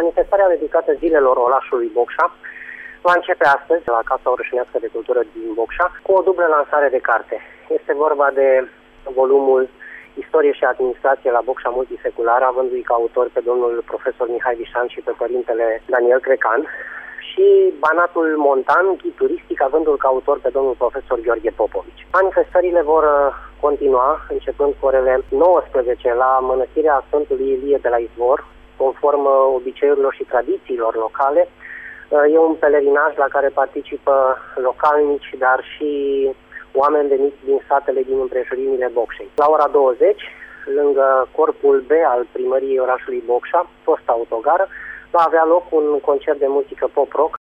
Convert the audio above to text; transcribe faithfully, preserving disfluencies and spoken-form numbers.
Manifestarea dedicată zilelor orașului Bocșa va începe astăzi la Casa Orășenească de Cultură din Bocșa cu o dublă lansare de carte. Este vorba de volumul Istorie și Administrație la Bocșa Multiseculară, avându-i ca autor pe domnul profesor Mihai Vișan și pe părintele Daniel Crecan, și Banatul Montan, ghid turistic, avându-l ca autor pe domnul profesor Gheorghe Popovici. Manifestările vor continua începând cu orele nouăsprezece la Mănăstirea Sfântului Ilie de la Izvor, conform obiceiurilor și tradițiilor locale. E un pelerinaj la care participă localnici, dar și oameni veniți din satele din împrejurimile Bocșei. La ora douăzeci, lângă corpul B al primăriei orașului Bocșa, fost autogară, va avea loc un concert de muzică pop-rock